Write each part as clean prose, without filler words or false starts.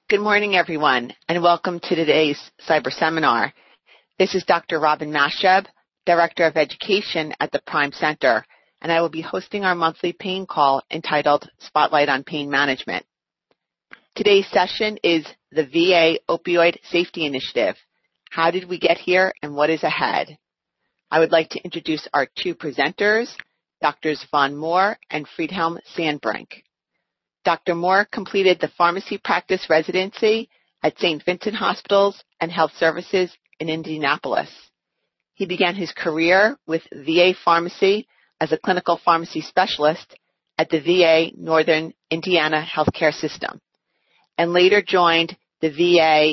Good morning, everyone, and welcome to today's cyber seminar. This is Dr. Robin Masheb, Director of Education at the Prime Center, and I will be hosting our monthly pain call entitled Spotlight on Pain Management. Today's session is the VA Opioid Safety Initiative. How did we get here and what is ahead? I would like to introduce our two presenters, Drs. Von Moore and Friedhelm Sandbrink. Dr. Moore completed the pharmacy practice residency at St. Vincent Hospitals and Health Services in Indianapolis. He began his career with VA Pharmacy as a clinical pharmacy specialist at the VA Northern Indiana Healthcare System, and later joined the VA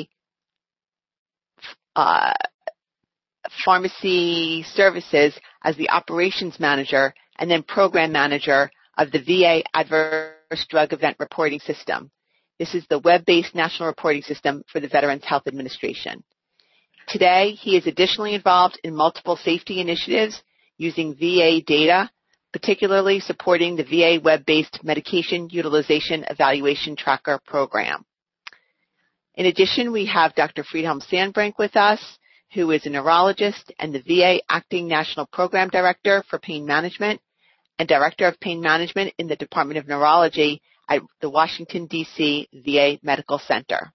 Pharmacy Services as the operations manager and then program manager of the VA Adverse Drug Event Reporting System. This is the web-based national reporting system for the Veterans Health Administration. Today, he is additionally involved in multiple safety initiatives using VA data, particularly supporting the VA web-based Medication Utilization Evaluation Tracker program. In addition, we have Dr. Friedhelm Sandbrink with us, who is a neurologist and the VA Acting National Program Director for Pain Management and Director of Pain Management in the Department of Neurology at the Washington, D.C. VA Medical Center.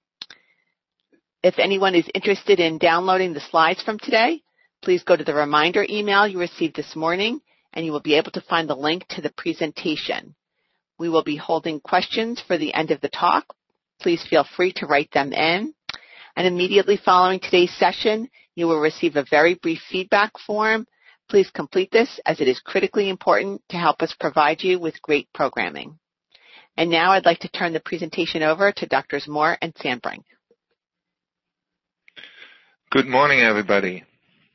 If anyone is interested in downloading the slides from today, please go to the reminder email you received this morning, and you will be able to find the link to the presentation. We will be holding questions for the end of the talk. Please feel free to write them in. And immediately following today's session, you will receive a very brief feedback form. Please complete this as it is critically important to help us provide you with great programming. And now I'd like to turn the presentation over to Drs. Moore and Sandbrink. Good morning, everybody.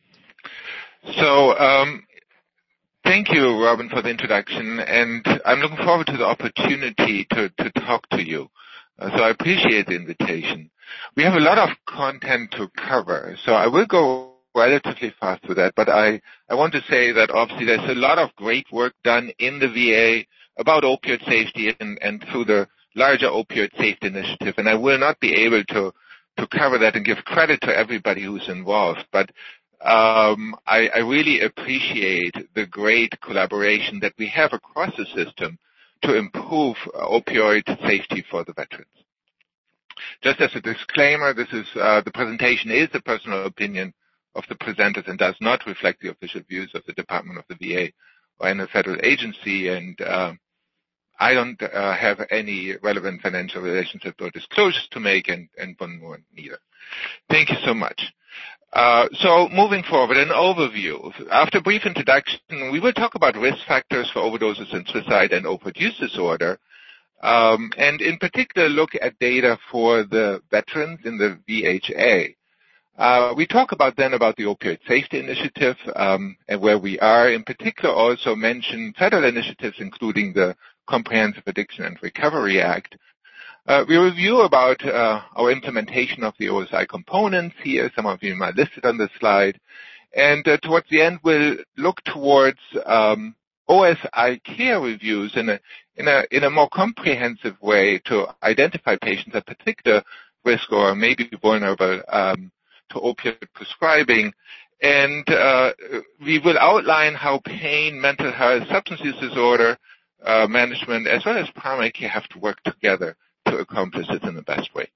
So thank you, Robin, for the introduction, and I'm looking forward to the opportunity to talk to you. So I appreciate the invitation. We have a lot of content to cover, so I will go relatively fast with that, but I want to say that obviously there's a lot of great work done in the VA about opioid safety and through the larger opioid safety initiative, and I will not be able to cover that and give credit to everybody who's involved, but I really appreciate the great collaboration that we have across the system to improve opioid safety for the veterans. Just as a disclaimer, this is the presentation is the personal opinion of the presenters and does not reflect the official views of the Department of the VA or any federal agency, and I don't have any relevant financial relationship or disclosures to make, and Von Moore neither. Thank you so much. So moving forward, an overview. After a brief introduction, we will talk about risk factors for overdoses and suicide and opioid use disorder, and in particular look at data for the veterans in the VHA. We talk about the Opioid Safety Initiative and where we are. In particular, also mention federal initiatives, including the Comprehensive Addiction and Recovery Act. We review about our implementation of the OSI components here. Some of you might listed on the slide. And towards the end, we'll look towards OSI care reviews in a more comprehensive way to identify patients at particular risk or maybe vulnerable to opioid prescribing, and we will outline how pain, mental health, substance use disorder management, as well as primary care have to work together to accomplish it in the best way.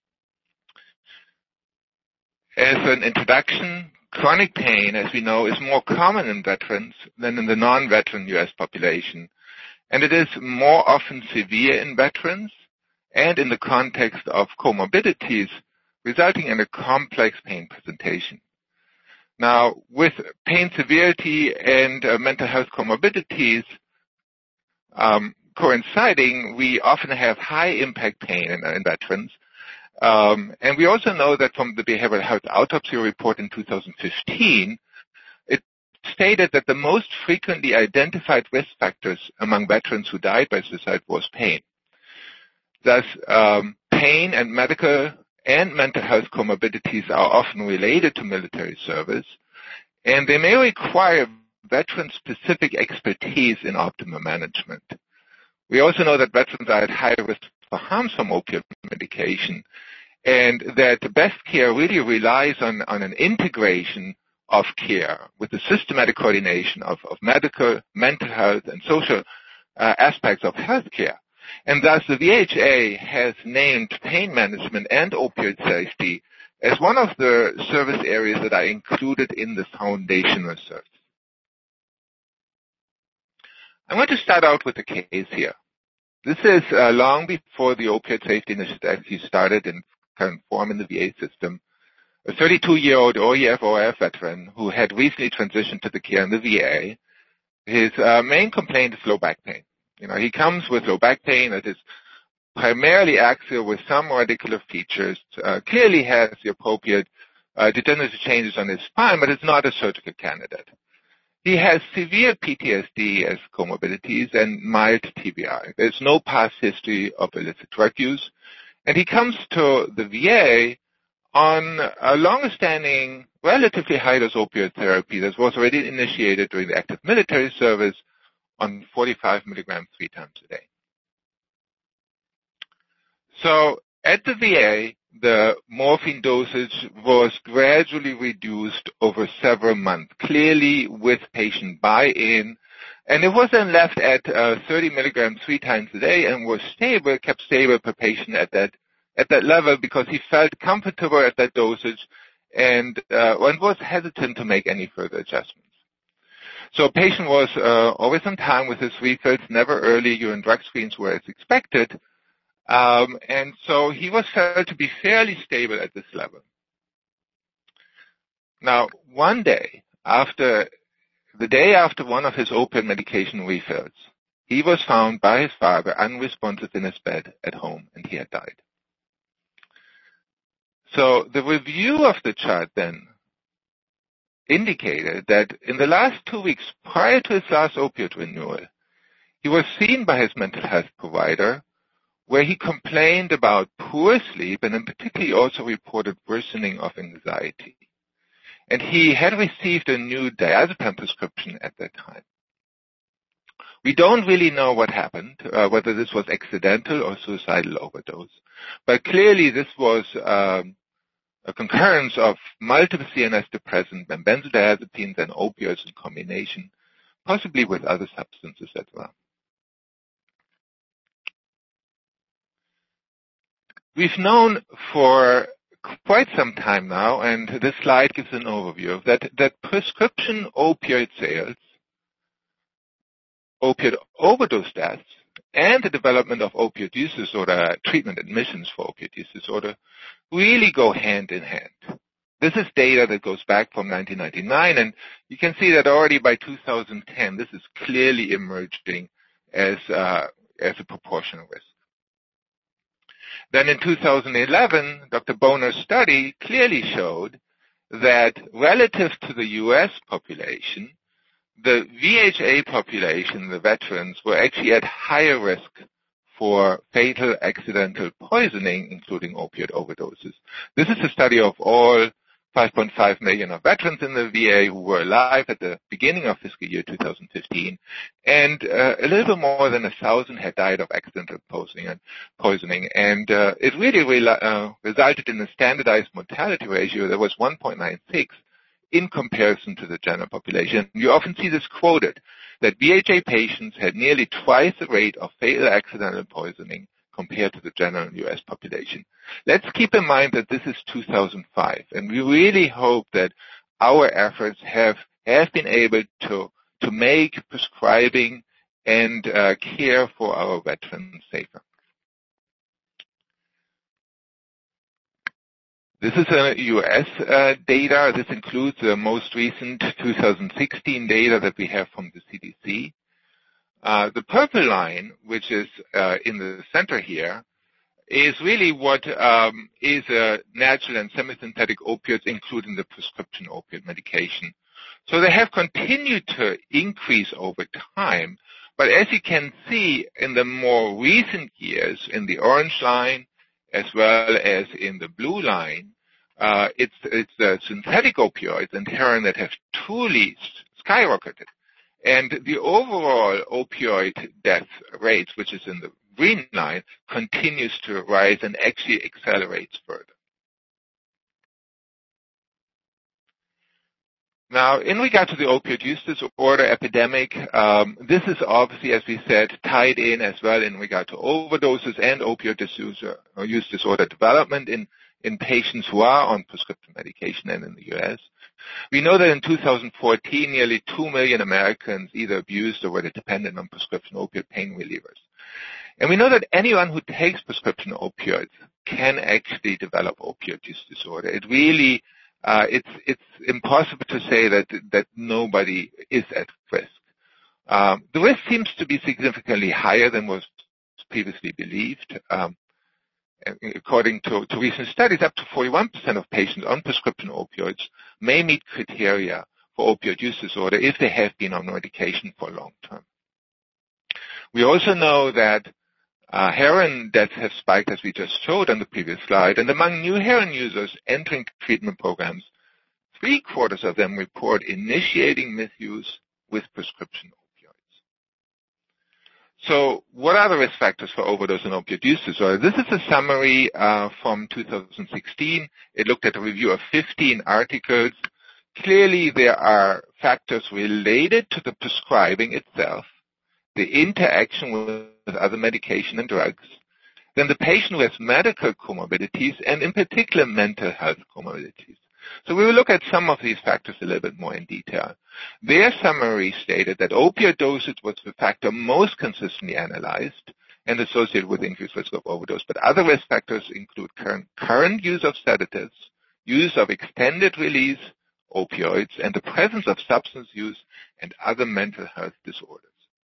As an introduction, chronic pain, as we know, is more common in veterans than in the non-veteran U.S. population, and it is more often severe in veterans and in the context of comorbidities, resulting in a complex pain presentation. Now, with pain severity and mental health comorbidities coinciding, we often have high-impact pain in veterans. And we also know that from the Behavioral Health Autopsy Report in 2015, it stated that the most frequently identified risk factors among veterans who died by suicide was pain. Thus, pain and medical and mental health comorbidities are often related to military service, and they may require veteran-specific expertise in optimal management. We also know that veterans are at high risk the harms from opioid medication, and that best care really relies on an integration of care with the systematic coordination of medical, mental health, and social aspects of healthcare. And thus the VHA has named pain management and opioid safety as one of the service areas that are included in the foundation research. I'm going to start out with a case here. This is long before the Opioid Safety Initiative actually started in current form in the VA system. A 32-year-old OEF veteran who had recently transitioned to the care in the VA. His main complaint is low back pain. He comes with low back pain that is primarily axial with some radicular features, clearly has the appropriate degenerative changes on his spine, but is not a surgical candidate. He has severe PTSD as comorbidities and mild TBI. There's no past history of illicit drug use. And he comes to the VA on a long-standing, relatively high-dose opioid therapy that was already initiated during the active military service on 45 milligrams 3 times a day. So at the VA, the morphine dosage was gradually reduced over several months, clearly with patient buy-in, and it was then left at 30 milligrams 3 times a day and was stable, kept stable per patient at that level because he felt comfortable at that dosage and was hesitant to make any further adjustments. So a patient was always on time with his refills, never early. Urine drug screens were as expected. And so he was felt to be fairly stable at this level. Now, one day, the day after one of his opioid medication refills, he was found by his father unresponsive in his bed at home, and he had died. So the review of the chart then indicated that in the last 2 weeks prior to his last opioid renewal, he was seen by his mental health provider where he complained about poor sleep and in particular he also reported worsening of anxiety. And he had received a new diazepam prescription at that time. We don't really know what happened, whether this was accidental or suicidal overdose, but clearly this was a concurrence of multiple CNS depressants and benzodiazepines and opioids in combination, possibly with other substances as well. We've known for quite some time now, and this slide gives an overview of that prescription opioid sales, opioid overdose deaths, and the development of opioid use disorder treatment admissions for opioid use disorder really go hand in hand. This is data that goes back from 1999, and you can see that already by 2010, this is clearly emerging as a proportional risk. Then in 2011, Dr. Boner's study clearly showed that relative to the U.S. population, the VHA population, the veterans, were actually at higher risk for fatal accidental poisoning, including opioid overdoses. This is a study of all 5.5 million of veterans in the VA who were alive at the beginning of fiscal year 2015, and a little bit more than 1,000 had died of accidental poisoning, and it really resulted in a standardized mortality ratio that was 1.96 in comparison to the general population. You often see this quoted, that VHA patients had nearly twice the rate of fatal accidental poisoning compared to the general U.S. population. Let's keep in mind that this is 2005, and we really hope that our efforts have been able to make prescribing and care for our veterans safer. This is U.S. data. This includes the most recent 2016 data that we have from the CDC. The purple line, which is in the center here, is really what is natural and semi-synthetic opioids, including the prescription opioid medication. So they have continued to increase over time, but as you can see in the more recent years, in the orange line as well as in the blue line, it's the synthetic opioids and heroin that have truly skyrocketed. And the overall opioid death rates, which is in the green line, continues to rise and actually accelerates further. Now, in regard to the opioid use disorder epidemic, this is obviously, as we said, tied in as well in regard to overdoses and opioid use disorder development in patients who are on prescription medication and in the U.S. We know that in 2014, nearly 2 million Americans either abused or were dependent on prescription opioid pain relievers. And we know that anyone who takes prescription opioids can actually develop opioid use disorder. It really it's impossible to say that nobody is at risk. The risk seems to be significantly higher than was previously believed. According to recent studies, up to 41% of patients on prescription opioids may meet criteria for opioid use disorder if they have been on medication for long term. We also know that heroin deaths have spiked, as we just showed on the previous slide, and among new heroin users entering treatment programs, 3/4 of them report initiating misuse with prescription opioids. So what are the risk factors for overdose and opioid use disorder? This is a summary from 2016. It looked at a review of 15 articles. Clearly, there are factors related to the prescribing itself, the interaction with other medication and drugs, then the patient who has medical comorbidities, and in particular mental health comorbidities. So we will look at some of these factors a little bit more in detail. Their summary stated that opioid dosage was the factor most consistently analyzed and associated with increased risk of overdose, but other risk factors include current use of sedatives, use of extended release opioids, and the presence of substance use and other mental health disorders.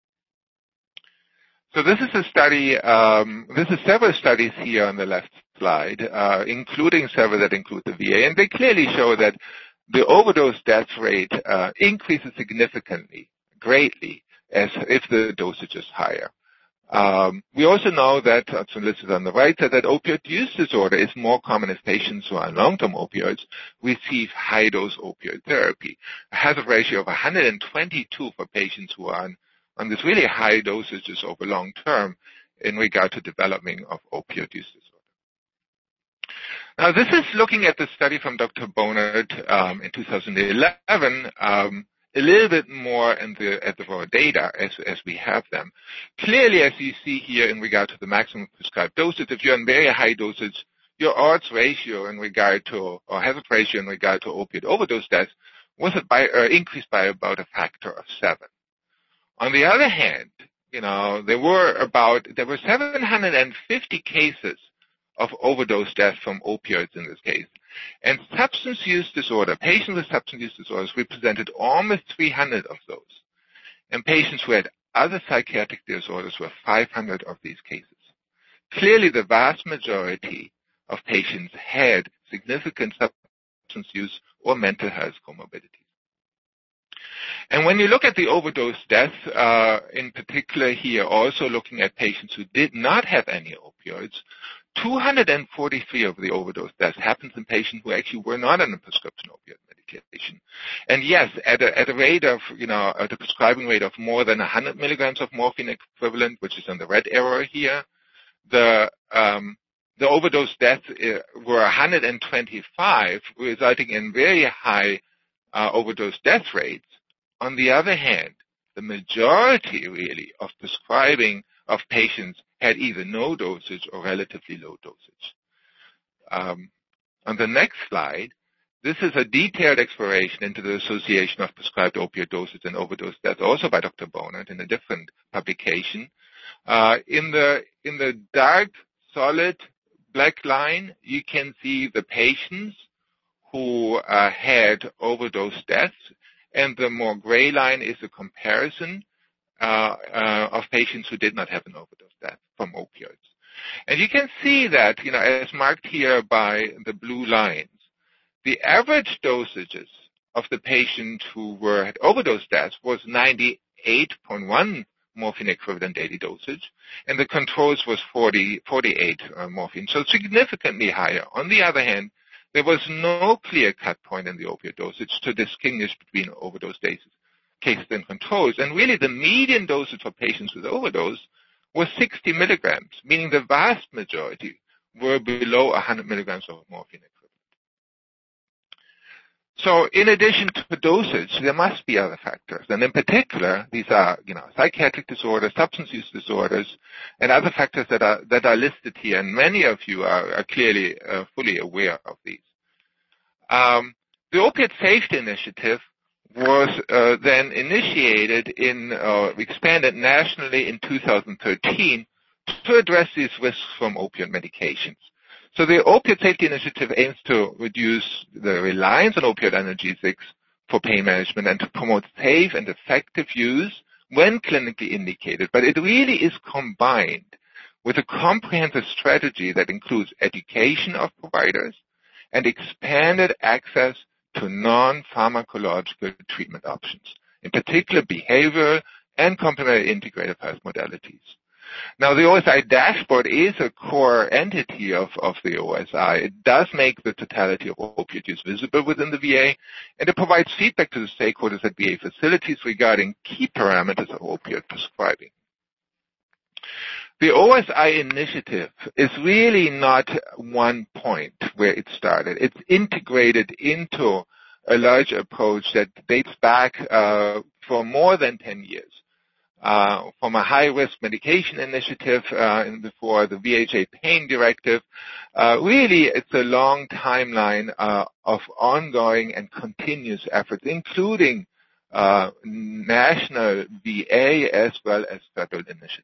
So this is a study, this is several studies here on the left slide, including several that include the VA, and they clearly show that the overdose death rate increases significantly, greatly, as if the dosage is higher. We also know that, so listed on the right, that opioid use disorder is more common if patients who are on long-term opioids receive high-dose opioid therapy. A hazard ratio of 122 for patients who are on this really high dosages over long term in regard to development of opioid use disorder. Now, this is looking at the study from Dr. Bonert in 2011, a little bit more at the raw data as we have them. Clearly, as you see here in regard to the maximum prescribed dosage, if you're on very high dosage, your odds ratio in regard to, or hazard ratio in regard to opioid overdose deaths was increased by about a factor of 7. On the other hand, there were 750 cases of overdose deaths from opioids in this case. And substance use disorder, patients with substance use disorders represented almost 300 of those. And patients who had other psychiatric disorders were 500 of these cases. Clearly, the vast majority of patients had significant substance use or mental health comorbidities. And when you look at the overdose deaths, in particular here, also looking at patients who did not have any opioids, 243 of the overdose deaths happened in patients who actually were not on a prescription opioid medication. And yes, at a rate of, at a prescribing rate of more than 100 milligrams of morphine equivalent, which is on the red arrow here, the overdose deaths were 125, resulting in very high overdose death rates. On the other hand, the majority really of prescribing of patients had either no dosage or relatively low dosage. On the next slide, this is a detailed exploration into the association of prescribed opioid dosage and overdose death, also by Dr. Bonert in a different publication. In the dark, solid black line, you can see the patients who had overdose deaths, and the more gray line is a comparison of patients who did not have an overdose death from opioids. And you can see that, as marked here by the blue lines, the average dosages of the patients who had overdose deaths was 98.1 morphine equivalent daily dosage, and the controls was 48 morphine, so significantly higher. On the other hand, there was no clear-cut point in the opioid dosage to distinguish between overdose cases and controls. And really, the median dosage for patients with overdose was 60 milligrams, meaning the vast majority were below 100 milligrams of morphine equivalent. So in addition to dosage, there must be other factors. And in particular, these are, psychiatric disorders, substance use disorders, and other factors that are listed here. And many of you are clearly fully aware of these. The Opiate Safety Initiative was then initiated expanded nationally in 2013 to address these risks from opioid medications. So the Opiate Safety Initiative aims to reduce the reliance on opioid analgesics for pain management and to promote safe and effective use when clinically indicated. But it really is combined with a comprehensive strategy that includes education of providers and expanded access to non-pharmacological treatment options, in particular behavioral and complementary integrative health modalities. Now, the OSI dashboard is a core entity of the OSI. It does make the totality of opioid use visible within the VA, and it provides feedback to the stakeholders at VA facilities regarding key parameters of opioid prescribing. The OSI initiative is really not one point where it started. It's integrated into a large approach that dates back for more than 10 years. From a high-risk medication initiative before the VHA pain directive. Really, it's a long timeline of ongoing and continuous efforts, including national VA as well as federal initiatives.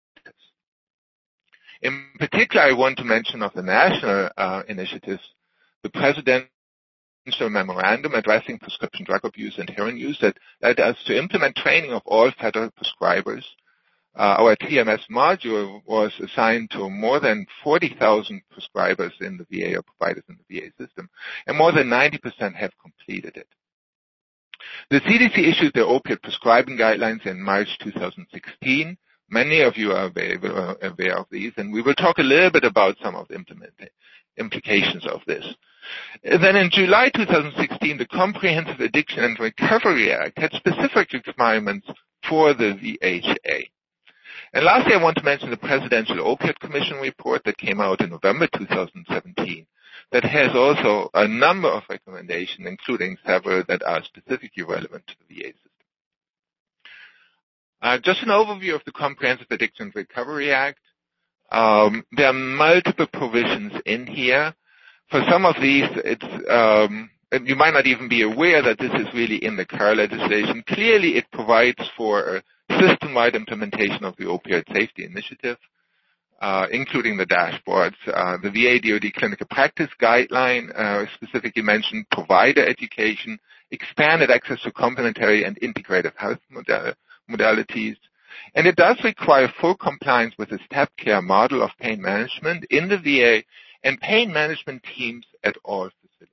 In particular, I want to mention of the national initiatives, the Presidential Memorandum addressing prescription drug abuse and heroin use that led us to implement training of all federal prescribers. Our TMS module was assigned to more than 40,000 prescribers in the VA or providers in the VA system, and more than 90% have completed it. The CDC issued their opiate prescribing guidelines in March 2016. Many of you are aware of these, and we will talk a little bit about some of the implications of this. Then in July 2016, the Comprehensive Addiction and Recovery Act had specific requirements for the VHA. And lastly, I want to mention the Presidential Opioid Commission report that came out in November 2017 that has also a number of recommendations, including several that are specifically relevant to the VA system. Just an overview of the Comprehensive Addiction and Recovery Act. There are multiple provisions in here. For some of these, you might not even be aware that this is really in the CAR legislation. Clearly, it provides for a system-wide implementation of the Opioid Safety Initiative, including the dashboards. The VA-DoD Clinical Practice Guideline specifically mentioned provider education, expanded access to complementary and integrative health modalities. And it does require full compliance with the step care model of pain management in the VA and pain management teams at all facilities.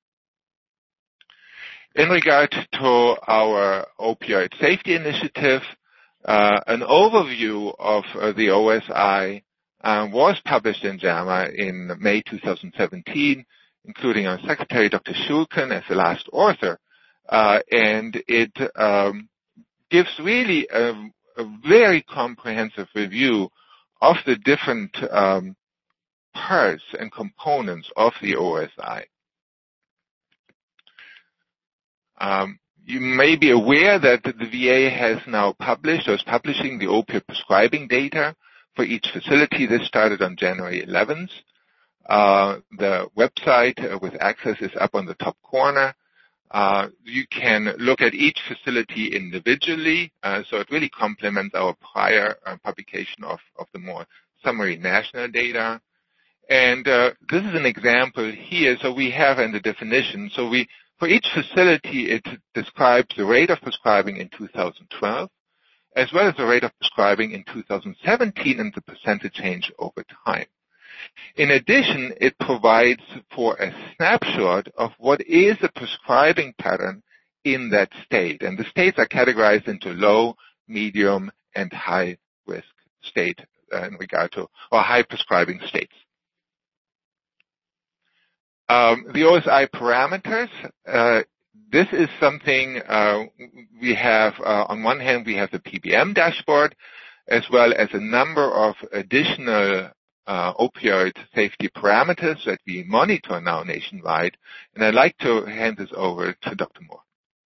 In regard to our opioid safety initiative, an overview of the OSI was published in JAMA in May 2017, including our Secretary, Dr. Shulkin, as the last author. And it gives really a very comprehensive review of the different parts and components of the OSI. You may be aware that the VA has now published or is publishing the opioid prescribing data for each facility. This started on January 11th. The website with access is up on the top corner. You can look at each facility individually, so it really complements our prior publication of the more summary national data. And this is an example here. So we have in the definition, for each facility, it describes the rate of prescribing in 2012, as well as the rate of prescribing in 2017 and the percentage change over time. In addition, it provides for a snapshot of what is the prescribing pattern in that state. And the states are categorized into low, medium, and high risk state in regard to, or high prescribing states. The OSI parameters, this is something we have, on one hand, we have the PBM dashboard, as well as a number of additional opioid safety parameters that we monitor now nationwide. And I'd like to hand this over to Dr. Moore.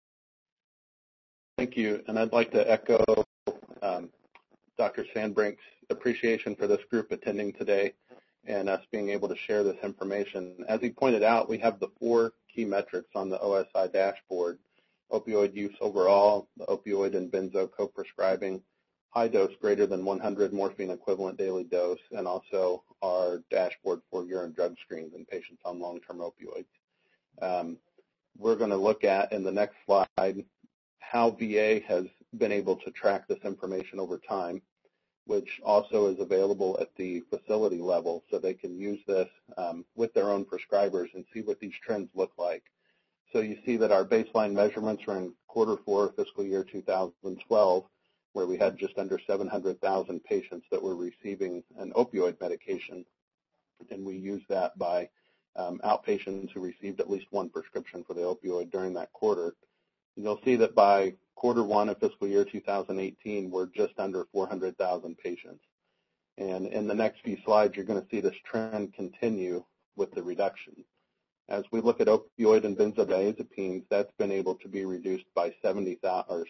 Thank you. And I'd like to echo Dr. Sandbrink's appreciation for this group attending today and us being able to share this information. As he pointed out, we have the 4 key metrics on the OSI dashboard: opioid use overall, the opioid and benzo co-prescribing, high dose greater than 100 morphine equivalent daily dose, and also our dashboard for urine drug screens in patients on long-term opioids. We're going to look at, in the next slide, how VA has been able to track this information over time, which also is available at the facility level, so they can use this with their own prescribers and see what these trends look like. So you see that our baseline measurements are in Q4 fiscal year 2012, where we had just under 700,000 patients that were receiving an opioid medication, and we used that by outpatients who received at least one prescription for the opioid during that quarter. And you'll see that by Q1 of fiscal year 2018, we're just under 400,000 patients. And in the next few slides, you're going to see this trend continue with the reduction. As we look at opioid and benzodiazepines, that's been able to be reduced by 70%,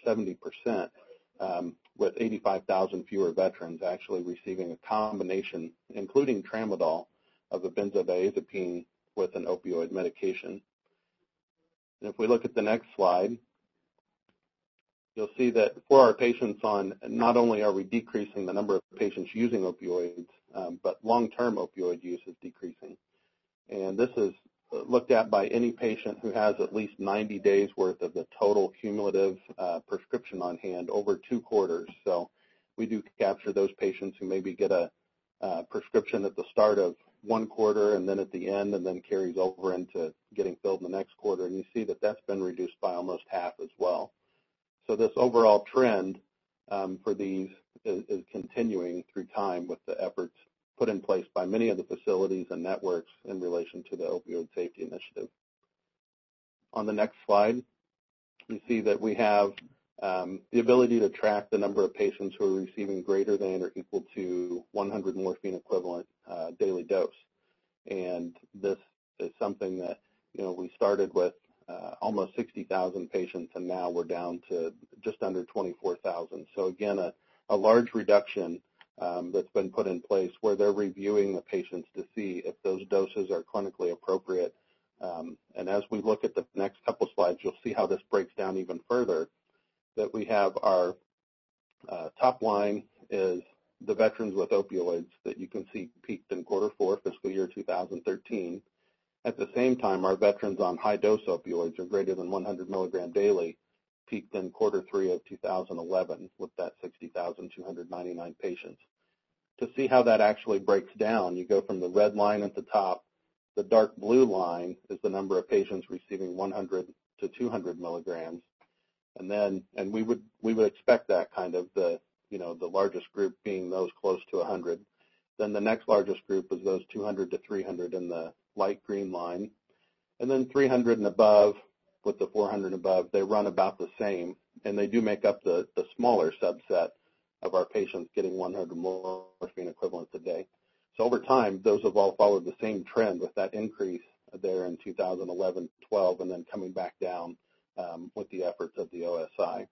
with 85,000 fewer veterans actually receiving a combination, including tramadol, of a benzodiazepine with an opioid medication. And if we look at the next slide, you'll see that for our patients on, not only are we decreasing the number of patients using opioids, but long-term opioid use is decreasing. And this is looked at by any patient who has at least 90 days worth of the total cumulative prescription on hand over 2 quarters. So we do capture those patients who maybe get a prescription at the start of 1 quarter and then at the end, and then carries over into getting filled in the next quarter. And you see that that's been reduced by almost half as well. So this overall trend for these is continuing through time with the efforts put in place by many of the facilities and networks in relation to the Opioid Safety Initiative. On the next slide, you see that we have the ability to track the number of patients who are receiving greater than or equal to 100 morphine equivalent daily dose. And this is something that, we started with almost 60,000 patients, and now we're down to just under 24,000. So again, a large reduction that's been put in place where they're reviewing the patients to see if those doses are clinically appropriate. And as we look at the next couple slides, you'll see how this breaks down even further, that we have our top line is the veterans with opioids that you can see peaked in Q4 fiscal year 2013. At the same time, our veterans on high-dose opioids, or greater than 100 milligram daily, peaked in Q3 of 2011 with that 60,299 patients. To see how that actually breaks down, you go from the red line at the top. The dark blue line is the number of patients receiving 100 to 200 milligrams. And we would expect that kind of the largest group being those close to 100. Then the next largest group is those 200 to 300 in the light green line. And then 300 and above, with the 400 above, they run about the same, and they do make up the smaller subset of our patients getting 100 morphine equivalents a day. So over time, those have all followed the same trend with that increase there in 2011-12 and then coming back down with the efforts of the OSI.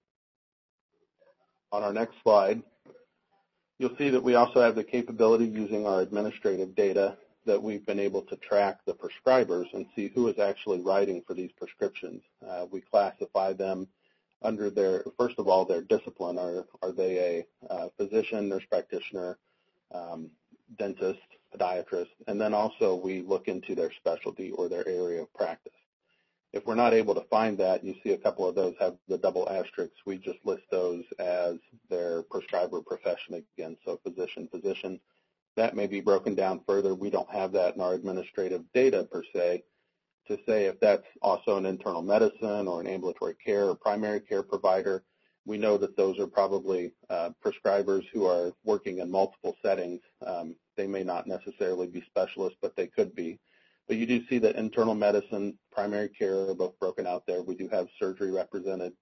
On our next slide, you'll see that we also have the capability using our administrative data that we've been able to track the prescribers and see who is actually writing for these prescriptions. We classify them under first of all, their discipline. Are they a physician, nurse practitioner, dentist, podiatrist? And then also we look into their specialty or their area of practice. If we're not able to find that, you see a couple of those have the double asterisks. We just list those as their prescriber profession again, so physician. That may be broken down further. We don't have that in our administrative data per se to say if that's also an internal medicine or an ambulatory care or primary care provider. We know that those are probably prescribers who are working in multiple settings. They may not necessarily be specialists, but they could be. But you do see that internal medicine, primary care are both broken out there. We do have surgery represented.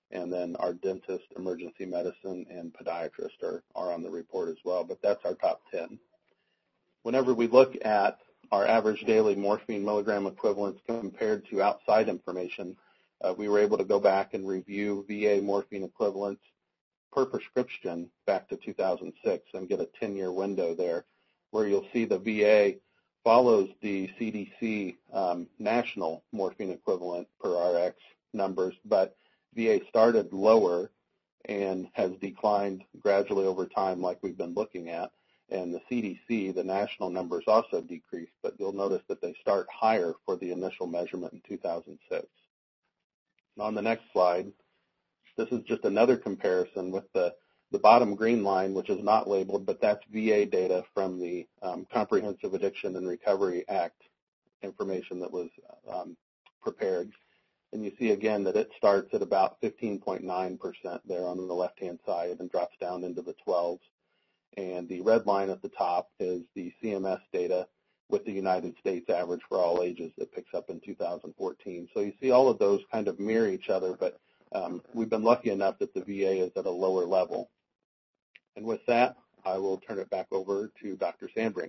and then our dentist, emergency medicine, and podiatrist are on the report as well, but that's our top 10. Whenever we look at our average daily morphine milligram equivalents compared to outside information, we were able to go back and review VA morphine equivalents per prescription back to 2006 and get a 10-year window there, where you'll see the VA follows the CDC national morphine equivalent per RX numbers, but VA started lower and has declined gradually over time like we've been looking at. And the CDC, the national numbers also decreased, but you'll notice that they start higher for the initial measurement in 2006. On the next slide, this is just another comparison with the bottom green line, which is not labeled, but that's VA data from the Comprehensive Addiction and Recovery Act information that was prepared. And you see again that it starts at about 15.9% there on the left-hand side and drops down into the 12s. And the red line at the top is the CMS data with the United States average for all ages that picks up in 2014. So you see all of those kind of mirror each other, but we've been lucky enough that the VA is at a lower level. And with that, I will turn it back over to Dr. Sandbrink.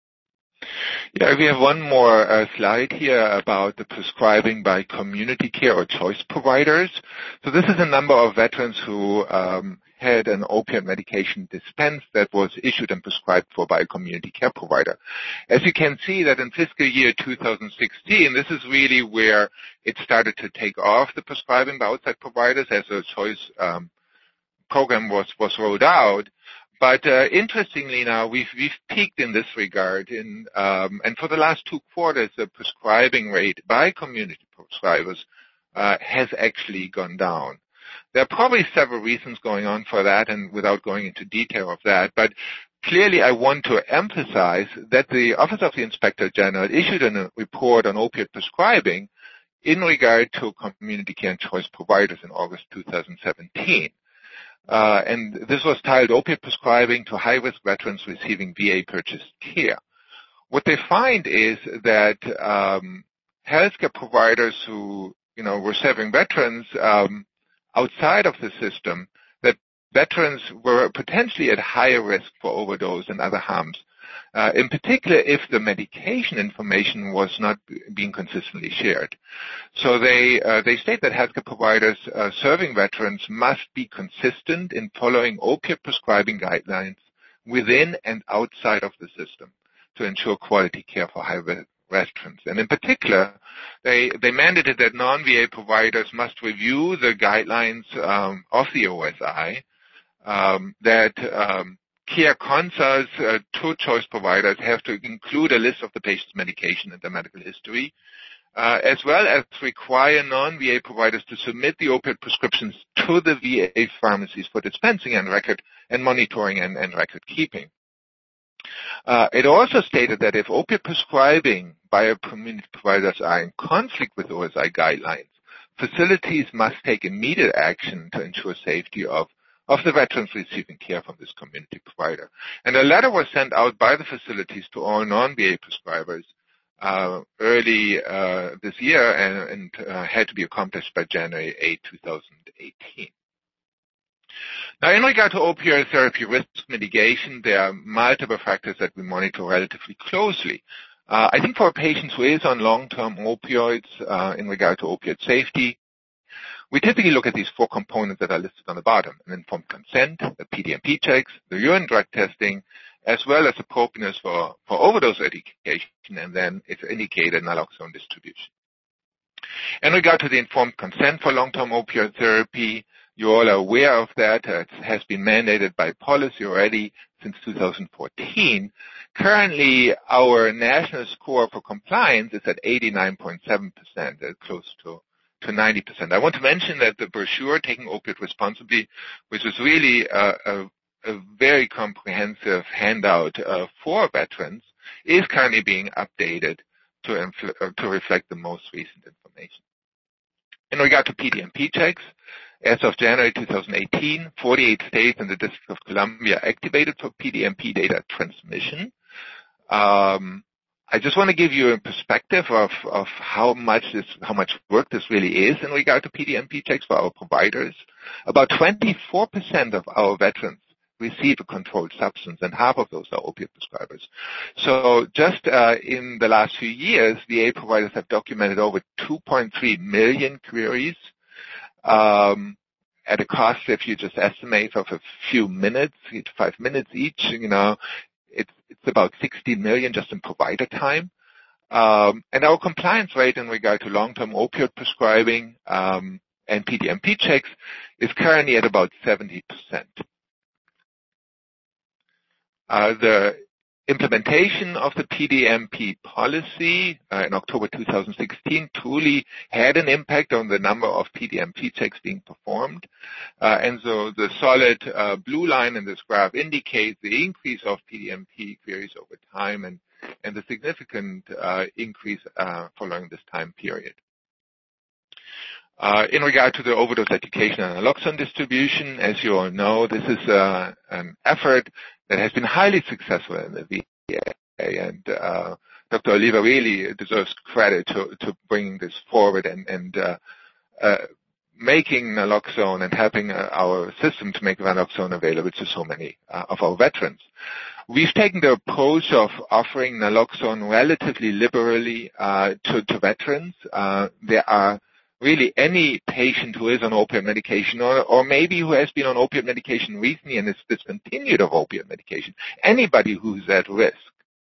Yeah, we have one more slide here about the prescribing by community care or choice providers. So this is a number of veterans who had an opioid medication dispensed that was issued and prescribed for by a community care provider. As you can see that in fiscal year 2016, this is really where it started to take off, the prescribing by outside providers, as a choice program was rolled out. But interestingly now, we've peaked in this regard, and for the last 2 quarters, the prescribing rate by community prescribers has actually gone down. There are probably several reasons going on for that, and without going into detail of that, but clearly I want to emphasize that the Office of the Inspector General issued a report on opioid prescribing in regard to community care and choice providers in August 2017. And this was titled Opioid Prescribing to High-Risk Veterans Receiving VA-Purchased Care. What they find is that healthcare providers who, were serving veterans outside of the system, that veterans were potentially at higher risk for overdose and other harms, in particular if the medication information was not being consistently shared. So they state that healthcare providers serving veterans must be consistent in following opioid prescribing guidelines within and outside of the system to ensure quality care for high-risk veterans. And in particular, they mandated that non-VA providers must review the guidelines of the OSI, that care consults to choice providers have to include a list of the patient's medication and their medical history, as well as require non-VA providers to submit the opioid prescriptions to the VA pharmacies for dispensing and record and monitoring and record keeping. It also stated that if opioid prescribing by community providers are in conflict with OSI guidelines, facilities must take immediate action to ensure safety of the veterans receiving care from this community provider. And a letter was sent out by the facilities to all non-VA prescribers early this year and had to be accomplished by January 8, 2018. Now, in regard to opioid therapy risk mitigation, there are multiple factors that we monitor relatively closely. I think for a patient who is on long-term opioids in regard to opioid safety, we typically look at these 4 components that are listed on the bottom: an informed consent, the PDMP checks, the urine drug testing, as well as appropriateness for overdose education, and then, if indicated, naloxone distribution. In regard to the informed consent for long-term opioid therapy, you all are aware of that. It has been mandated by policy already since 2014. Currently, our national score for compliance is at 89.7%, close to 90%. I want to mention that the brochure, Taking Opioid Responsibly, which is really a very comprehensive handout for veterans, is currently being updated to reflect the most recent information. In regard to PDMP checks, as of January 2018, 48 states and the District of Columbia activated for PDMP data transmission. I I just want to give you a perspective of how much work this really is in regard to PDMP checks for our providers. About 24% of our veterans receive a controlled substance, and half of those are opiate prescribers. So just in the last few years, VA providers have documented over 2.3 million queries at a cost, if you just estimate, of a few minutes, 3 to 5 minutes each. It's about 60 million just in provider time. And our compliance rate in regard to long-term opioid prescribing and PDMP checks is currently at about 70%. The implementation of the PDMP policy in October 2016 truly had an impact on the number of PDMP checks being performed. And so the solid blue line in this graph indicates the increase of PDMP queries over time and the significant increase following this time period. In regard to the overdose education and naloxone distribution, as you all know, this is an effort that has been highly successful in the VA, and Dr. Oliva really deserves credit to bringing this forward and making naloxone and helping our system to make naloxone available to so many of our veterans. We've taken the approach of offering naloxone relatively liberally to veterans. There are really any patient who is on opioid medication or maybe who has been on opioid medication recently and is discontinued of opioid medication, anybody who's at risk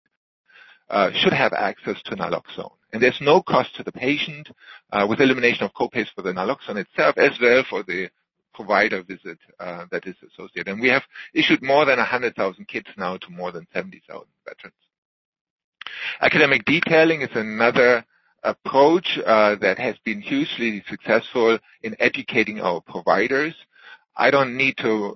should have access to naloxone. And there's no cost to the patient with elimination of copays for the naloxone itself as well for the provider visit that is associated. And we have issued more than 100,000 kits now to more than 70,000 veterans. Academic detailing is another approach that has been hugely successful in educating our providers. I don't need to,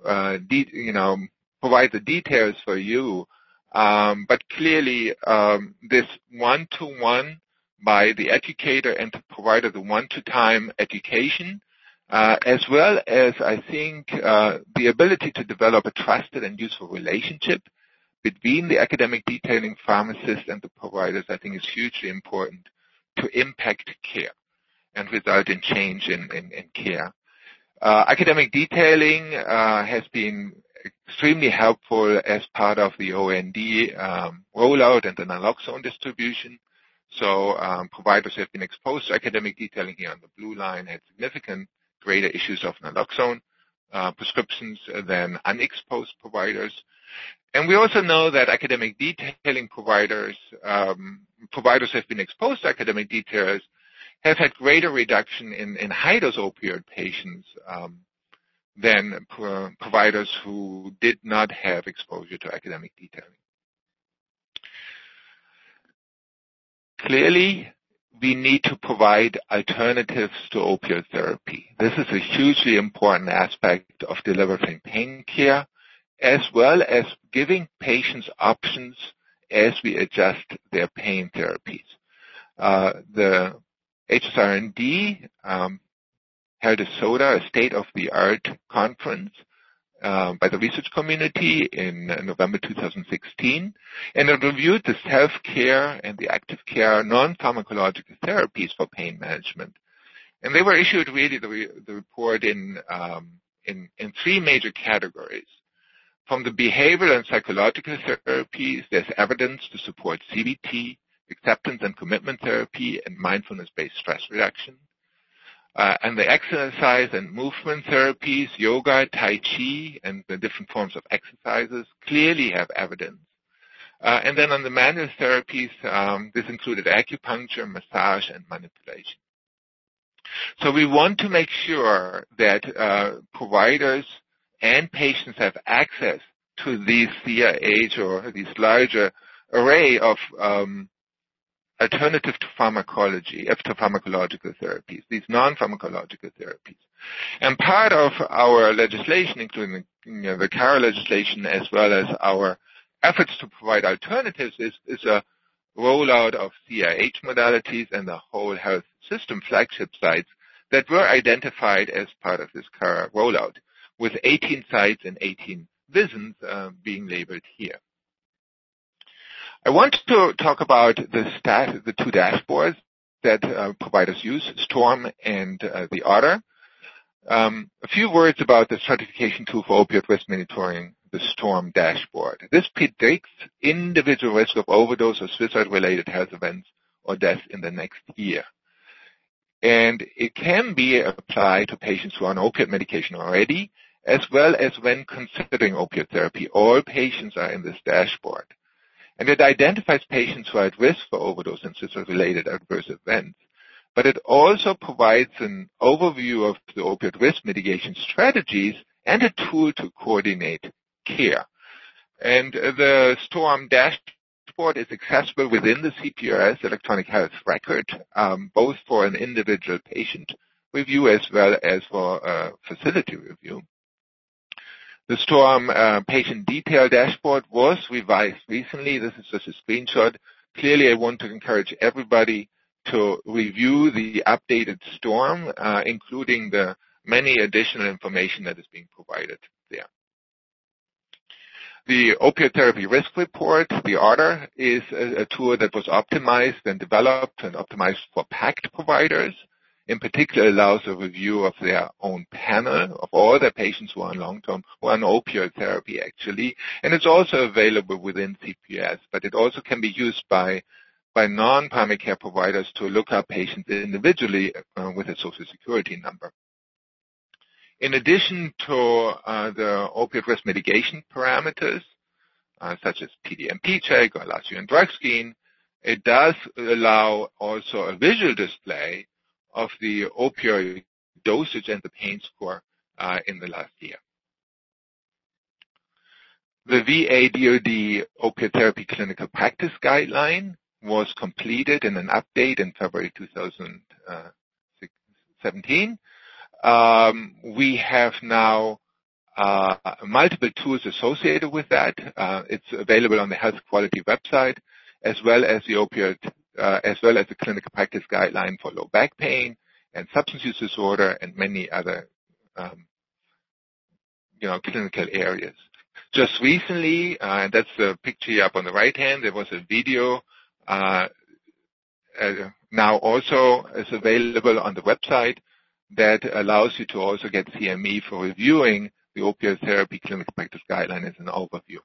provide the details for you, but clearly this one-to-one by the educator and the provider, the one-to-time education, as well as I think the ability to develop a trusted and useful relationship between the academic detailing pharmacist and the providers, I think is hugely important to impact care and result in change in care. Academic detailing has been extremely helpful as part of the OND rollout and the naloxone distribution. So providers have been exposed to academic detailing here on the blue line, had significant greater issues of naloxone prescriptions than unexposed providers. And we also know that academic detailing providers have been exposed to academic detailers, have had greater reduction in high-dose opioid patients than providers who did not have exposure to academic detailing. Clearly, we need to provide alternatives to opioid therapy. This is a hugely important aspect of delivering pain care, as well as giving patients options as we adjust their pain therapies. The HSRND held a SOTA, a state-of-the-art conference by the research community in November 2016, and it reviewed the self-care and the active care non-pharmacological therapies for pain management. And they were issued really the report in three major categories. From the behavioral and psychological therapies, there's evidence to support CBT, acceptance and commitment therapy, and mindfulness-based stress reduction. And the exercise and movement therapies, yoga, Tai Chi, and the different forms of exercises clearly have evidence. And then on the manual therapies, this included acupuncture, massage, and manipulation. So we want to make sure that providers and patients have access to these CRH or these larger array of alternative to pharmacological therapies, these non-pharmacological therapies. And part of our legislation, including the CARA legislation, as well as our efforts to provide alternatives, is a rollout of CRH modalities and the whole health system flagship sites that were identified as part of this CARA rollout, with 18 sites and 18 VISNs being labeled here. I want to talk about the two dashboards that providers use, STORM and the Otter. A few words about the stratification tool for opioid risk monitoring, the STORM dashboard. This predicts individual risk of overdose or suicide-related health events or death in the next year. And it can be applied to patients who are on opioid medication already, as well as when considering opioid therapy. All patients are in this dashboard. And it identifies patients who are at risk for overdose and suicide-related adverse events. But it also provides an overview of the opioid risk mitigation strategies and a tool to coordinate care. And the STORM dashboard is accessible within the CPRS electronic health record, both for an individual patient review as well as for a facility review. The STORM patient detail dashboard was revised recently. This is just a screenshot. Clearly, I want to encourage everybody to review the updated STORM, including the many additional information that is being provided there. The opioid therapy risk report, the Otter, is a tool that was optimized and developed and optimized for PACT providers. In particular, allows a review of their own panel of all their patients who are on long-term, who are on opioid therapy, actually. And it's also available within CPS, but it also can be used by non-primary care providers to look up patients individually with a social security number. In addition to the opioid risk mitigation parameters, such as PDMP check or last year drug screen, it does allow also a visual display of the opioid dosage and the pain score in the last year. The VA-DoD opioid therapy clinical practice guideline was completed in an update in February 2017. We have now multiple tools associated with that. It's available on the Health Quality website, as well as the clinical practice guideline for low back pain and substance use disorder and many other, clinical areas. Just recently, and that's the picture up on the right hand, there was a video now also is available on the website that allows you to also get CME for reviewing the opioid therapy clinical practice guideline as an overview.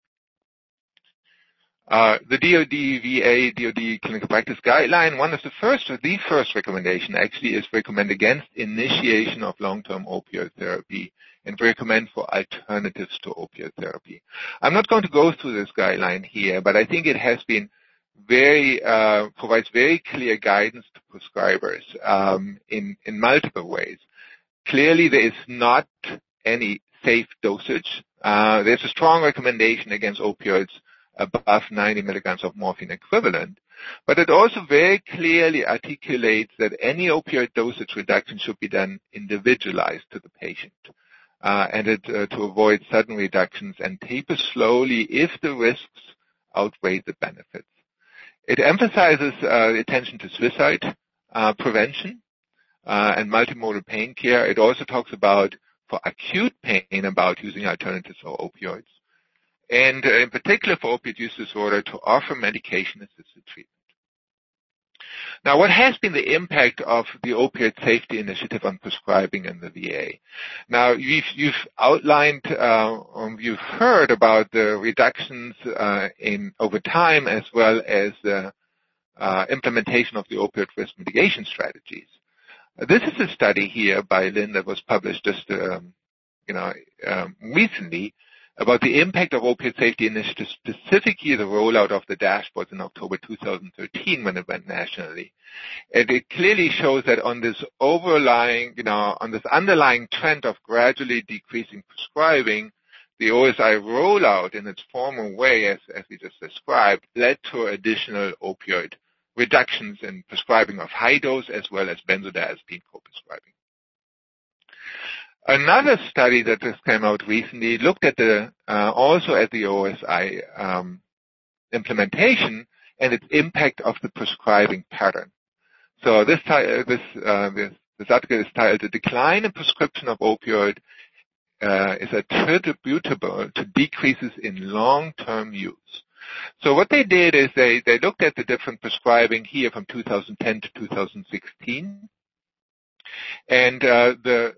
The VA-DoD clinical practice guideline, the first recommendation actually is recommend against initiation of long-term opioid therapy and recommend for alternatives to opioid therapy. I'm not going to go through this guideline here, but I think it has been provides very clear guidance to prescribers in multiple ways. Clearly, there is not any safe dosage. There's a strong recommendation against opioids above 90 milligrams of morphine equivalent, but it also very clearly articulates that any opioid dosage reduction should be done individualized to the patient, and to avoid sudden reductions and taper slowly if the risks outweigh the benefits. It emphasizes attention to suicide prevention and multimodal pain care. It also talks about, for acute pain, about using alternatives or opioids. And in particular for opioid use disorder, to offer medication-assisted treatment. Now, what has been the impact of the Opioid Safety Initiative on prescribing in the VA? Now, you've outlined, you've heard about the reductions over time, as well as the implementation of the opioid risk mitigation strategies. This is a study here by Lynn that was published just recently, about the impact of Opioid Safety Initiative, specifically the rollout of the dashboards in October 2013 when it went nationally. And it clearly shows that on this underlying trend of gradually decreasing prescribing, the OSI rollout in its former way, as we just described, led to additional opioid reductions in prescribing of high dose as well as benzodiazepine co-prescribing. Another study that just came out recently looked at also at the OSI implementation and its impact of the prescribing pattern. So this article is titled "The Decline in Prescription of Opioid is Attributable to Decreases in Long-Term Use." So what they did is they looked at the different prescribing here from 2010 to 2016, and the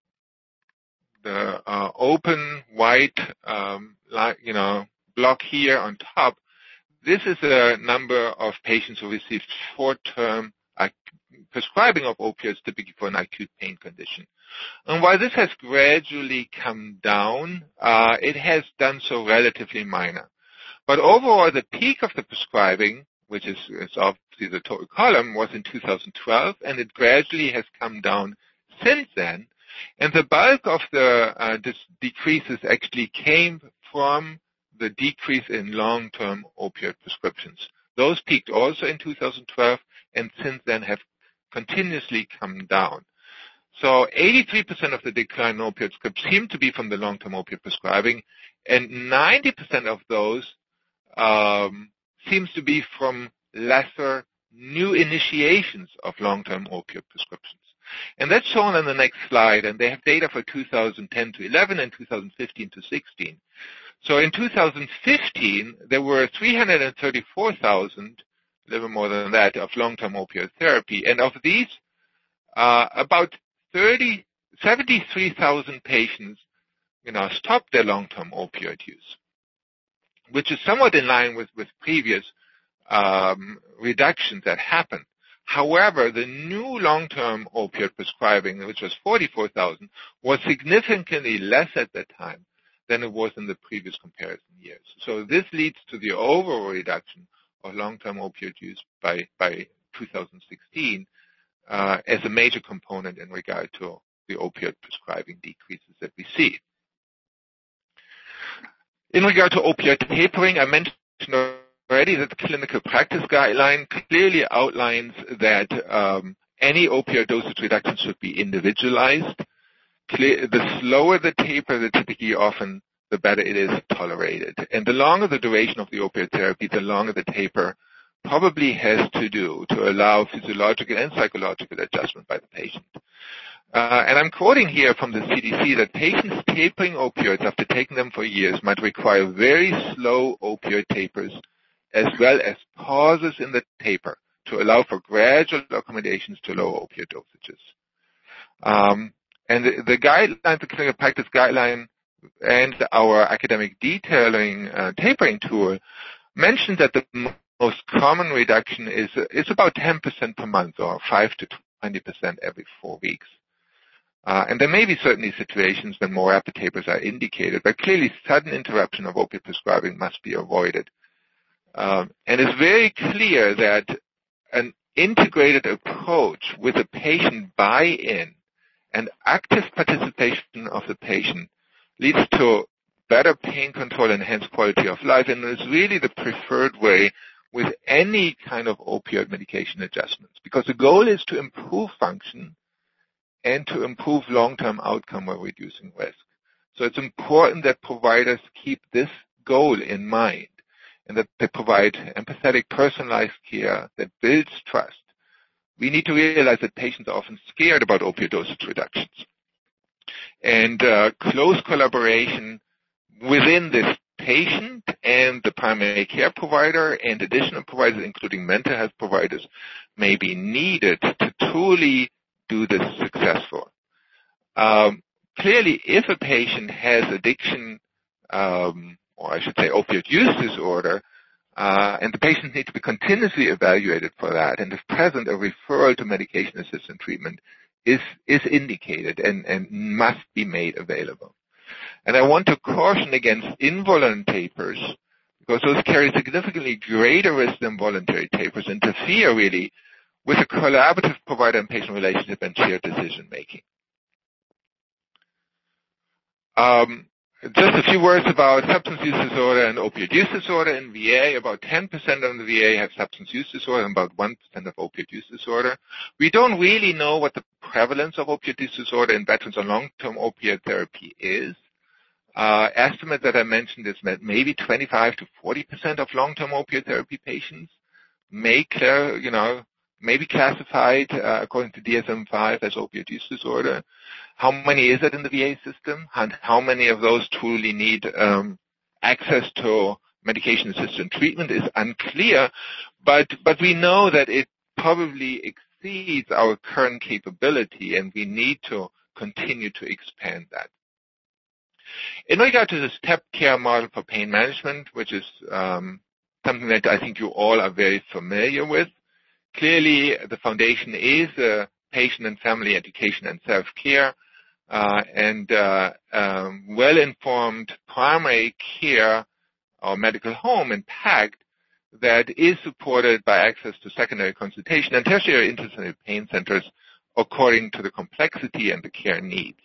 open white block here on top, this is a number of patients who received short-term prescribing of opioids, typically for an acute pain condition. And while this has gradually come down, it has done so relatively minor. But overall, the peak of the prescribing, which is obviously the total column, was in 2012, and it gradually has come down since then. And the bulk of the decreases actually came from the decrease in long-term opioid prescriptions. Those peaked also in 2012, and since then have continuously come down. So 83% of the decline in opioid scripts seem to be from the long-term opioid prescribing, and 90% of those seems to be from lesser new initiations of long-term opioid prescriptions. And that's shown on the next slide, and they have data for 2010 to 11 and 2015 to 16. So in 2015, there were 334,000, a little more than that, of long-term opioid therapy, and of these, about 73,000 patients, stopped their long-term opioid use, which is somewhat in line with previous reductions that happened. However, the new long-term opioid prescribing, which was 44,000, was significantly less at that time than it was in the previous comparison years. So this leads to the overall reduction of long-term opioid use by 2016 as a major component in regard to the opioid prescribing decreases that we see. In regard to opioid tapering, I mentioned already that the clinical practice guideline clearly outlines that any opioid dosage reduction should be individualized. The slower the taper, the better it is tolerated. And the longer the duration of the opioid therapy, the longer the taper probably has to do to allow physiological and psychological adjustment by the patient. And I'm quoting here from the CDC that patients tapering opioids after taking them for years might require very slow opioid tapers as well as pauses in the taper to allow for gradual accommodations to lower opioid dosages. And the guidelines, the clinical practice guideline, and our academic detailing tapering tool mentioned that the most common reduction is about 10% per month, or 5 to 20% every 4 weeks. And there may be certainly situations when more rapid tapers are indicated, but clearly sudden interruption of opioid prescribing must be avoided. And it's very clear that an integrated approach with a patient buy-in and active participation of the patient leads to better pain control and enhanced quality of life, and is really the preferred way with any kind of opioid medication adjustments, because the goal is to improve function and to improve long-term outcome while reducing risk. So it's important that providers keep this goal in mind and that they provide empathetic, personalized care that builds trust. We need to realize that patients are often scared about opioid dosage reductions. And close collaboration within this patient and the primary care provider and additional providers, including mental health providers, may be needed to truly do this successful. Clearly, if a patient has addiction, or I should say opioid use disorder, and the patient needs to be continuously evaluated for that, and if present, a referral to medication-assisted treatment is indicated and must be made available. And I want to caution against involuntary tapers, because those carry significantly greater risk than voluntary tapers, interfere really with a collaborative provider and patient relationship and shared decision-making. Just a few words about substance use disorder and opioid use disorder in VA. About 10% of the VA have substance use disorder and about 1% of opioid use disorder. We don't really know what the prevalence of opioid use disorder in veterans on long-term opioid therapy is. Estimate that I mentioned is that maybe 25 to 40% of long-term opioid therapy patients may be classified according to DSM-5 as opioid use disorder. How many is it in the VA system? And how many of those truly need access to medication-assisted treatment is unclear, but we know that it probably exceeds our current capability, and we need to continue to expand that. In regard to the step care model for pain management, which is something that I think you all are very familiar with, clearly the foundation is patient and family education and self-care, and well-informed primary care or medical home in PACT that is supported by access to secondary consultation and tertiary interdisciplinary pain centers according to the complexity and the care needs.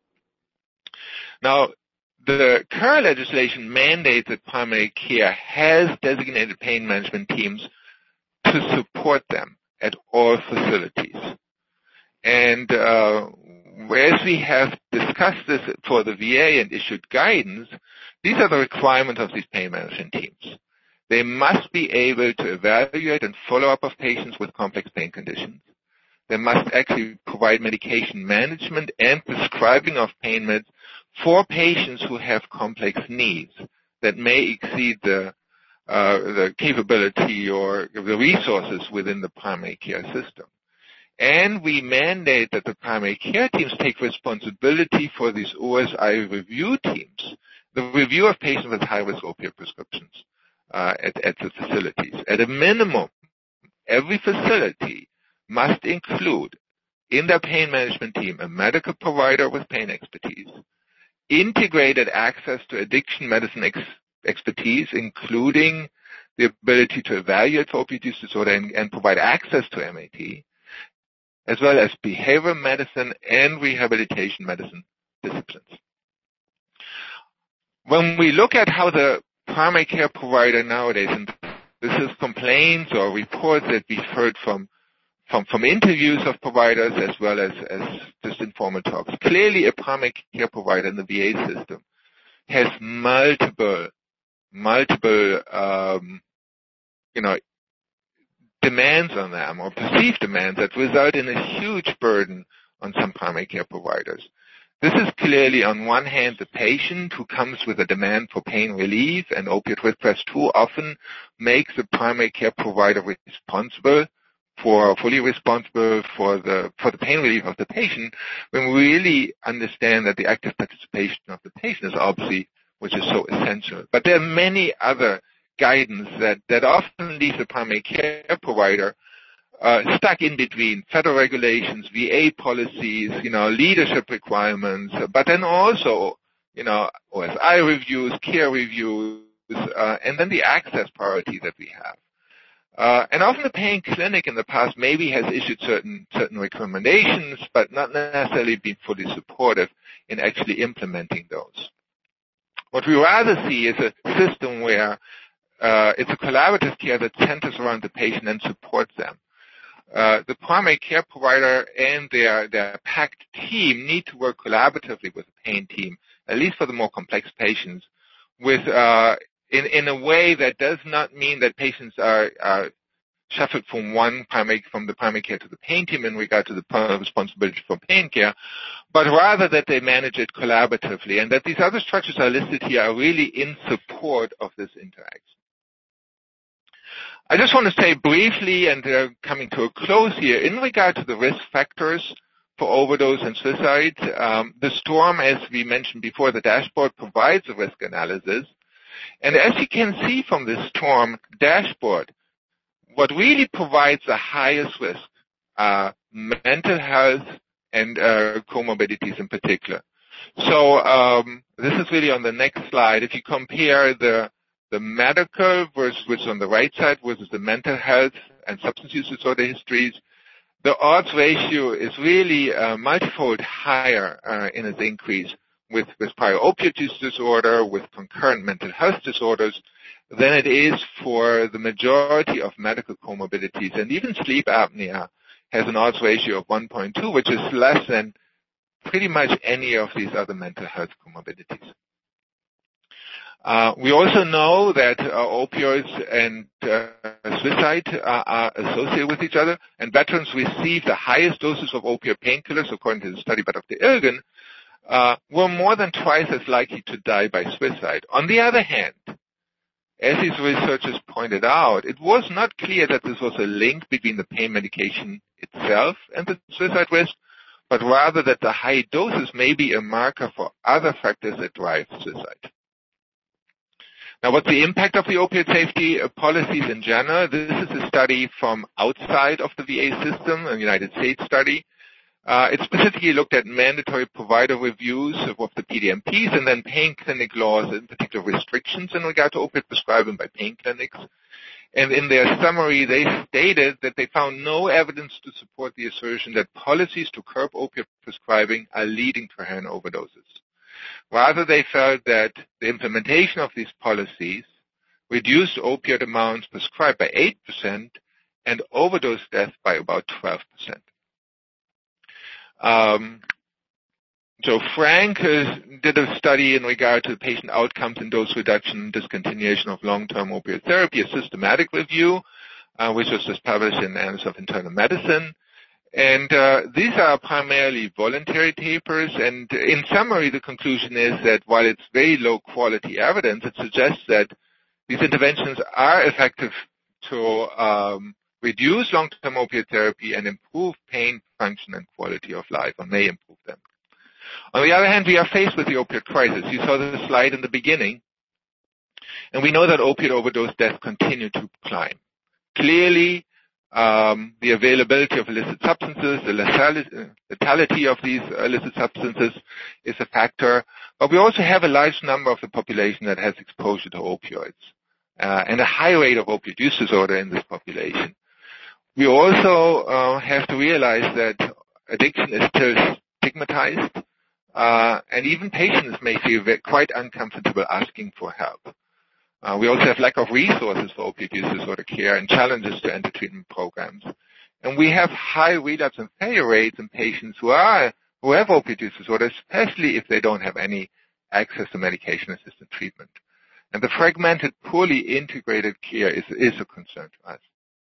Now, the current legislation mandates that primary care has designated pain management teams to support them at all facilities. And as we have discussed this for the VA and issued guidance, these are the requirements of these pain management teams. They must be able to evaluate and follow up of patients with complex pain conditions. They must actually provide medication management and prescribing of pain meds for patients who have complex needs that may exceed the capability or the resources within the primary care system. And we mandate that the primary care teams take responsibility for these OSI review teams, the review of patients with high-risk opioid prescriptions at the facilities. At a minimum, every facility must include in their pain management team a medical provider with pain expertise, integrated access to addiction medicine expertise, including the ability to evaluate for opioid use disorder and provide access to MAT, as well as behavioral medicine and rehabilitation medicine disciplines. When we look at how the primary care provider nowadays, and this is complaints or reports that we've heard from interviews of providers as well as just informal talks. Clearly, a primary care provider in the VA system has multiple demands on them or perceived demands that result in a huge burden on some primary care providers. This is clearly, on one hand, the patient who comes with a demand for pain relief, and opioid withdrawal too often makes the primary care provider fully responsible for the pain relief of the patient, when we really understand that the active participation of the patient is obviously, which is so essential. But there are many other guidance that often leaves the primary care provider stuck in between federal regulations, VA policies, leadership requirements, but then also, OSI reviews, care reviews, and then the access priority that we have. And often the pain clinic in the past maybe has issued certain recommendations, but not necessarily been fully supportive in actually implementing those. What we rather see is a system where it's a collaborative care that centers around the patient and supports them. The primary care provider and their PACT team need to work collaboratively with the pain team, at least for the more complex patients, with in a way that does not mean that patients are shuffled from the primary care to the pain team in regard to the responsibility for pain care, but rather that they manage it collaboratively, and that these other structures are listed here are really in support of this interaction. I just want to say briefly, and coming to a close here, in regard to the risk factors for overdose and suicide, the STORM, as we mentioned before, the dashboard provides a risk analysis. And as you can see from this STORM dashboard, what really provides the highest risk are mental health and comorbidities in particular. So this is really on the next slide. If you compare the medical versus which is on the right side versus the mental health and substance use disorder histories, the odds ratio is really multifold higher in its increase with prior opioid use disorder, with concurrent mental health disorders, than it is for the majority of medical comorbidities. And even sleep apnea has an odds ratio of 1.2, which is less than pretty much any of these other mental health comorbidities. We also know that opioids and suicide are associated with each other, and veterans receive the highest doses of opioid painkillers, according to the study by Dr. Ilgen, were more than twice as likely to die by suicide. On the other hand, as these researchers pointed out, it was not clear that this was a link between the pain medication itself and the suicide risk, but rather that the high doses may be a marker for other factors that drive suicide. Now, what's the impact of the opioid safety policies in general? This is a study from outside of the VA system, a United States study. It specifically looked at mandatory provider reviews of the PDMPs and then pain clinic laws, in particular restrictions in regard to opioid prescribing by pain clinics. And in their summary, they stated that they found no evidence to support the assertion that policies to curb opioid prescribing are leading to heroin overdoses. Rather, they felt that the implementation of these policies reduced opioid amounts prescribed by 8% and overdose deaths by about 12%. Joe Frank did a study in regard to patient outcomes and dose reduction and discontinuation of long-term opioid therapy, a systematic review, which was just published in Annals of Internal Medicine. And these are primarily voluntary tapers, and in summary, the conclusion is that while it's very low-quality evidence, it suggests that these interventions are effective to reduce long-term opioid therapy and improve pain, function, and quality of life, or may improve them. On the other hand, we are faced with the opioid crisis. You saw the slide in the beginning, and we know that opioid overdose deaths continue to climb. Clearly, the availability of illicit substances, the lethality of these illicit substances is a factor, but we also have a large number of the population that has exposure to opioids, and a high rate of opioid use disorder in this population. We also have to realize that addiction is still stigmatized, and even patients may feel quite uncomfortable asking for help. We also have lack of resources for opioid use disorder care and challenges to enter treatment programs. And we have high relapse and failure rates in patients who have opioid use disorder, especially if they don't have any access to medication-assisted treatment. And the fragmented, poorly integrated care is a concern to us.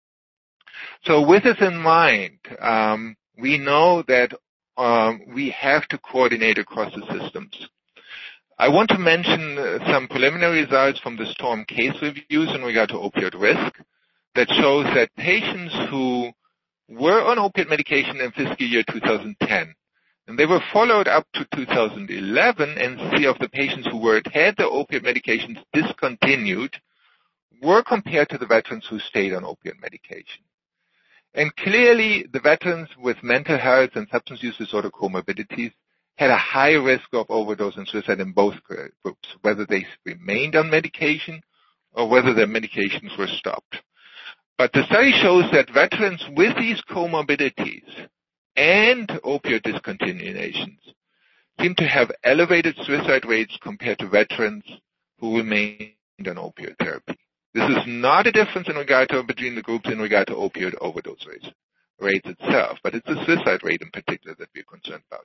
So with this in mind, we know that we have to coordinate across the systems. I want to mention some preliminary results from the STORM case reviews in regard to opioid risk that shows that patients who were on opioid medication in fiscal year 2010, and they were followed up to 2011, and see of the patients who had their opioid medications discontinued, were compared to the veterans who stayed on opioid medication. And clearly, the veterans with mental health and substance use disorder comorbidities had a high risk of overdose and suicide in both groups, whether they remained on medication or whether their medications were stopped. But the study shows that veterans with these comorbidities and opioid discontinuations seem to have elevated suicide rates compared to veterans who remained on opioid therapy. This is not a difference in regard to between the groups in regard to opioid overdose rates itself, but it's the suicide rate in particular that we're concerned about.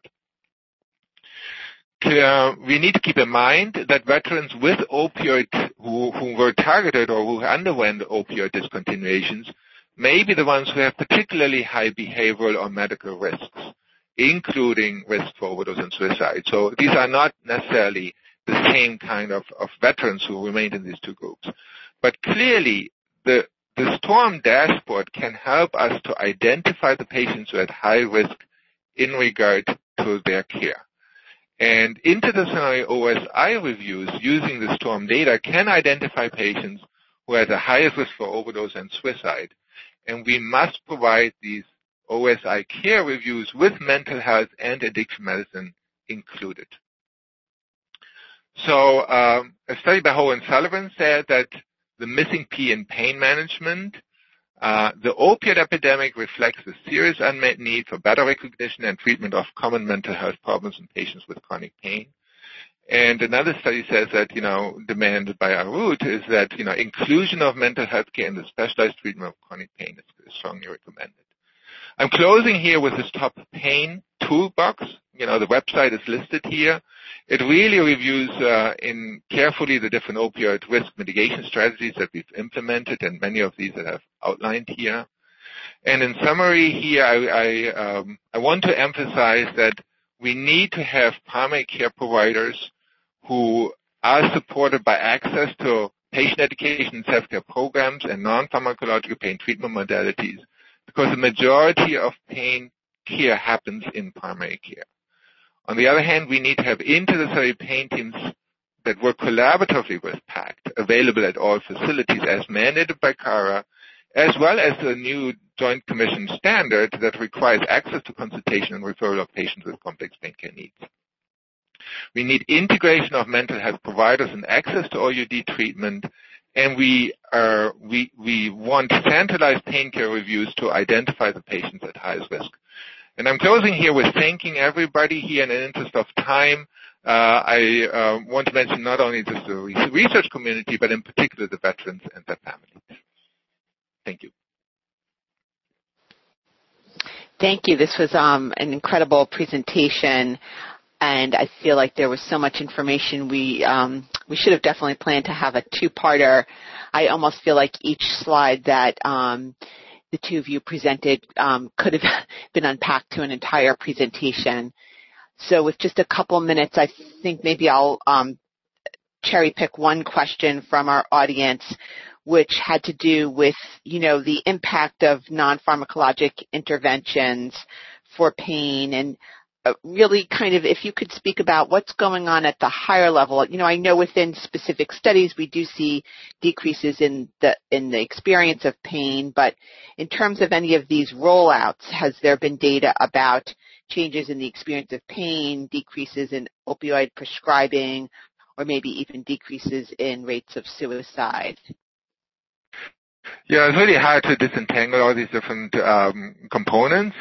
We need to keep in mind that veterans with opioid who were targeted or who underwent opioid discontinuations may be the ones who have particularly high behavioral or medical risks, including risk for overdose and suicide. So these are not necessarily the same kind of veterans who remained in these two groups. But clearly, the STORM dashboard can help us to identify the patients who are at high risk in regard to their care. And interdisciplinary OSI reviews using the STORM data can identify patients who have the highest risk for overdose and suicide. And we must provide these OSI care reviews with mental health and addiction medicine included. So a study by Ho and Sullivan said that the missing P in pain management, the opioid epidemic reflects the serious unmet need for better recognition and treatment of common mental health problems in patients with chronic pain. And another study says that, demanded by our root is that, inclusion of mental health care in the specialized treatment of chronic pain is strongly recommended. I'm closing here with this top pain toolbox. The website is listed here. It really reviews carefully the different opioid risk mitigation strategies that we've implemented, and many of these that I've outlined here. And in summary here, I want to emphasize that we need to have primary care providers who are supported by access to patient education and self-care programs, and non-pharmacological pain treatment modalities, because the majority of pain care happens in primary care. On the other hand, we need to have interdisciplinary pain teams that work collaboratively with PACT available at all facilities as mandated by CARA, as well as the new Joint Commission standard that requires access to consultation and referral of patients with complex pain care needs. We need integration of mental health providers and access to OUD treatment, and we want centralized pain care reviews to identify the patients at highest risk. And I'm closing here with thanking everybody here in the interest of time. I want to mention not only just the research community, but in particular the veterans and their families. Thank you. Thank you. This was an incredible presentation, and I feel like there was so much information. We should have definitely planned to have a two-parter. I almost feel like each slide that the two of you presented could have been unpacked to an entire presentation. So with just a couple minutes, I think maybe I'll cherry pick one question from our audience, which had to do with, the impact of non-pharmacologic interventions for pain, and really kind of if you could speak about what's going on at the higher level. I know within specific studies we do see decreases in the experience of pain, but in terms of any of these rollouts, has there been data about changes in the experience of pain, decreases in opioid prescribing, or maybe even decreases in rates of suicide? Yeah, it's really hard to disentangle all these different components.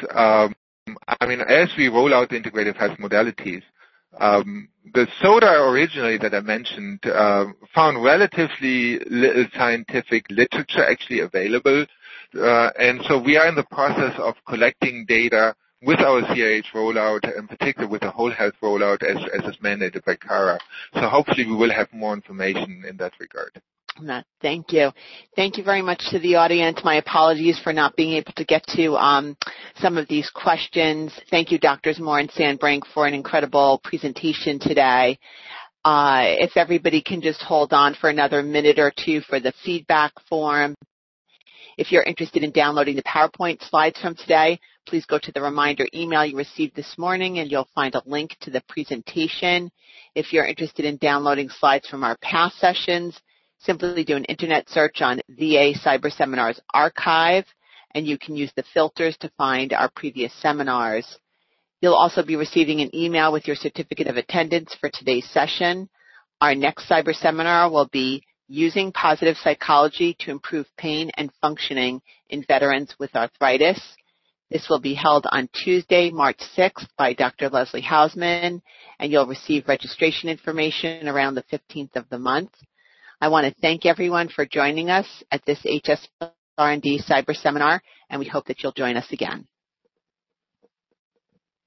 As we roll out the integrative health modalities, the SOTA originally that I mentioned found relatively little scientific literature actually available. And so we are in the process of collecting data with our CIH rollout, in particular with the whole health rollout as is mandated by CARA. So hopefully we will have more information in that regard. Thank you. Thank you very much to the audience. My apologies for not being able to get to some of these questions. Thank you, Drs. Moore and Sandbrink, for an incredible presentation today. If everybody can just hold on for another minute or two for the feedback form. If you're interested in downloading the PowerPoint slides from today, please go to the reminder email you received this morning and you'll find a link to the presentation. If you're interested in downloading slides from our past sessions, simply do an internet search on VA Cyber Seminars Archive, and you can use the filters to find our previous seminars. You'll also be receiving an email with your certificate of attendance for today's session. Our next cyber seminar will be Using Positive Psychology to Improve Pain and Functioning in Veterans with Arthritis. This will be held on Tuesday, March 6th by Dr. Leslie Hausman, and you'll receive registration information around the 15th of the month. I want to thank everyone for joining us at this HSR&D Cyber Seminar, and we hope that you'll join us again.